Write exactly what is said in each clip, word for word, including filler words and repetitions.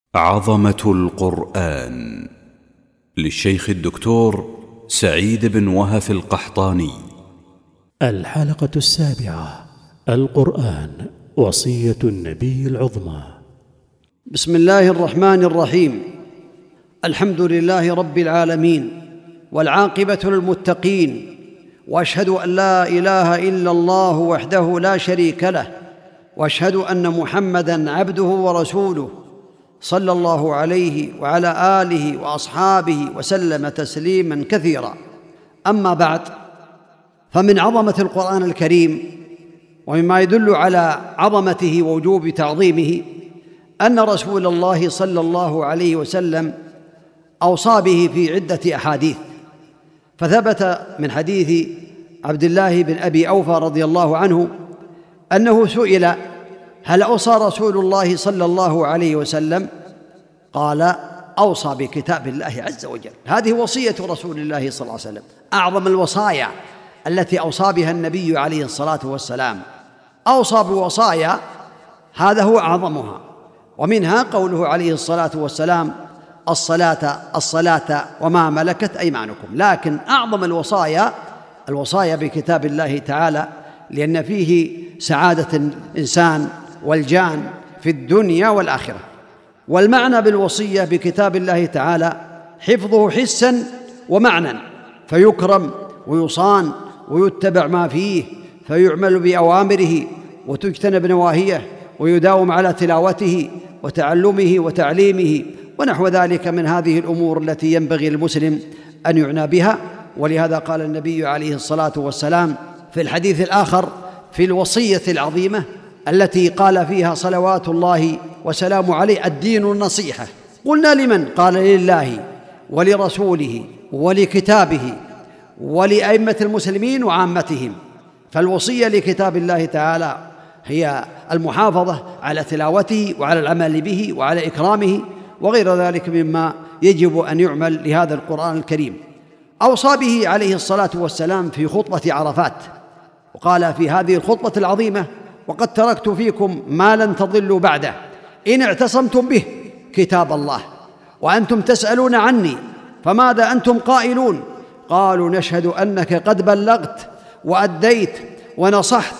عظمة القرآن للشيخ الدكتور سعيد بن وهف القحطاني. الحلقة السابعة: القرآن وصية النبي العظمى. بسم الله الرحمن الرحيم. الحمد لله رب العالمين، والعاقبة للمتقين، وأشهد أن لا إله إلا الله وحده لا شريك له، وأشهد أن محمدًا عبده ورسوله صلى الله عليه وعلى آله وأصحابه وسلم تسليماً كثيراً. أما بعد، فمن عظمة القرآن الكريم ومما يدل على عظمته ووجوب تعظيمه أن رسول الله صلى الله عليه وسلم أوصى به في عدة أحاديث. فثبت من حديث عبد الله بن أبي أوفى رضي الله عنه أنه سئل: هل أوصى رسول الله صلى الله عليه وسلم؟ قال: أوصى بكتاب الله عز وجل. هذه وصية رسول الله صلى الله عليه وسلم، أعظم الوصايا التي أوصى بها النبي عليه الصلاة والسلام. أوصى بوصايا، هذا هو أعظمها، ومنها قوله عليه الصلاة والسلام: الصلاة الصلاة وما ملكت أيمانكم. لكن أعظم الوصايا الوصايا بكتاب الله تعالى، لأن فيه سعادة الإنسان والجان في الدنيا والآخرة. والمعنى بالوصية بكتاب الله تعالى حفظه حساً ومعنى، فيكرم ويصان ويتبع ما فيه، فيعمل بأوامره وتجتنب نواهيه، ويداوم على تلاوته وتعلمه وتعليمه ونحو ذلك من هذه الأمور التي ينبغي للمسلم أن يعنى بها. ولهذا قال النبي عليه الصلاة والسلام في الحديث الآخر في الوصية العظيمة التي قال فيها صلوات الله وسلامه عليه: الدين النصيحة. قلنا: لمن؟ قال: لله ولرسوله ولكتابه ولأئمة المسلمين وعامتهم. فالوصية لكتاب الله تعالى هي المحافظة على تلاوته وعلى العمل به وعلى إكرامه وغير ذلك مما يجب أن يعمل لهذا القرآن الكريم. أوصى به عليه الصلاة والسلام في خطبة عرفات، وقال في هذه الخطبة العظيمة: وقد تركت فيكم ما لن تضلوا بعده إن اعتصمتم به كتاب الله، وأنتم تسألون عني فماذا أنتم قائلون؟ قالوا: نشهد أنك قد بلغت وأديت ونصحت.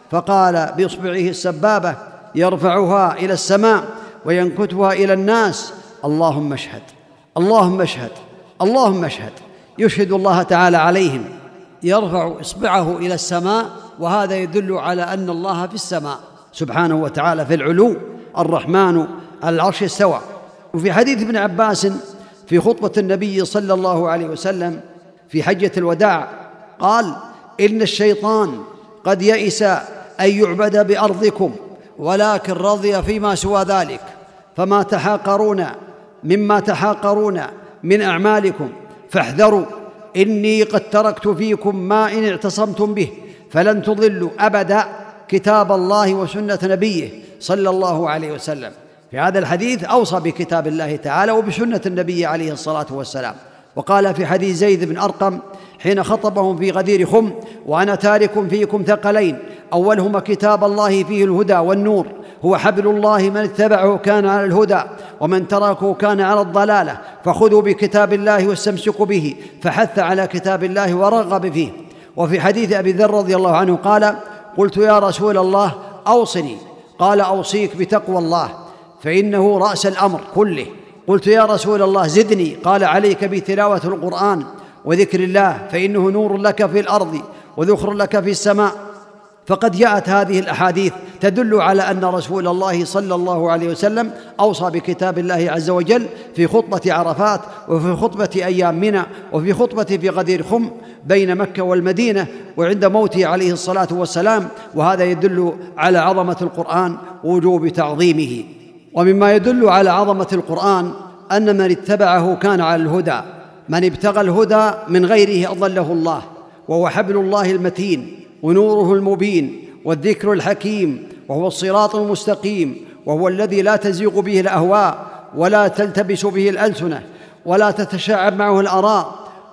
فقال بإصبعه السبابة يرفعها إلى السماء وينكتها إلى الناس: اللهم اشهد، اللهم اشهد، اللهم اشهد. يشهد الله تعالى عليهم، يرفع إصبعه إلى السماء، وهذا يدل على أن الله في السماء سبحانه وتعالى في العلو، الرحمن على العرش استوى. وفي حديث ابن عباس في خطبة النبي صلى الله عليه وسلم في حجة الوداع قال: إن الشيطان قد يئس أن يعبد بأرضكم، ولكن رضي فيما سوى ذلك، فما تحاقرون مما تحاقرون من أعمالكم فاحذروا، إني قد تركت فيكم ما إن اعتصمتم به فلن تضلوا أبدا كتاب الله وسنة نبيه صلى الله عليه وسلم. في هذا الحديث أوصى بكتاب الله تعالى وبسنة النبي عليه الصلاة والسلام. وقال في حديث زيد بن أرقم حين خطبهم في غدير خم: وأنا تارك فيكم ثقلين، أولهما كتاب الله فيه الهدى والنور، هو حبل الله، من اتبعه كان على الهدى ومن تركه كان على الضلالة، فخذوا بكتاب الله واستمسكوا به. فحث على كتاب الله ورغب فيه. وفي حديث أبي ذر رضي الله عنه قال: قلت يا رسول الله أوصني، قال: أوصيك بتقوى الله فإنه رأس الأمر كله. قلت يا رسول الله زدني، قال: عليك بتلاوة القرآن وذكر الله فإنه نور لك في الأرض وذخر لك في السماء. فقد جاءت هذه الأحاديث تدل على أن رسول الله صلى الله عليه وسلم أوصى بكتاب الله عز وجل في خطبة عرفات، وفي خطبة أيام منى، وفي خطبة في غدير خم بين مكة والمدينة، وعند موته عليه الصلاة والسلام. وهذا يدل على عظمة القرآن ووجوب تعظيمه. ومما يدل على عظمة القرآن أن من اتبعه كان على الهدى، من ابتغى الهدى من غيره أضله الله، وهو حبل الله المتين ونوره المبين والذكر الحكيم، وهو الصراط المستقيم، وهو الذي لا تزيغ به الأهواء ولا تلتبس به الألسنة ولا تتشعب معه الآراء.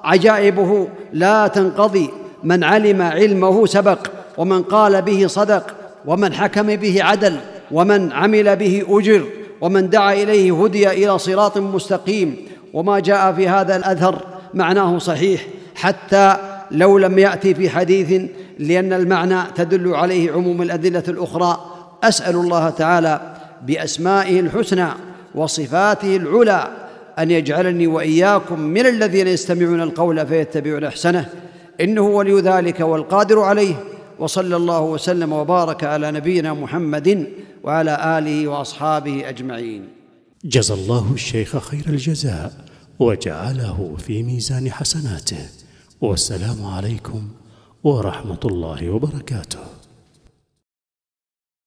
عجائبه لا تنقضي، من علم علمه سبق، ومن قال به صدق، ومن حكم به عدل، ومن عمل به أجر، ومن دعا إليه هدي إلى صراط مستقيم. وما جاء في هذا الأثر معناه صحيح حتى لو لم يأتي في حديث، لأن المعنى تدل عليه عموم الأدلة الأخرى. أسأل الله تعالى بأسمائه الحسنى وصفاته العلى أن يجعلني وإياكم من الذين يستمعون القول فيتبعون أحسنه، إنه ولي ذلك والقادر عليه. وصلى الله وسلم وبارك على نبينا محمد وعلى آله وأصحابه أجمعين. جزى الله الشيخ خير الجزاء وجعله في ميزان حسناته. والسلام عليكم ورحمة الله وبركاته.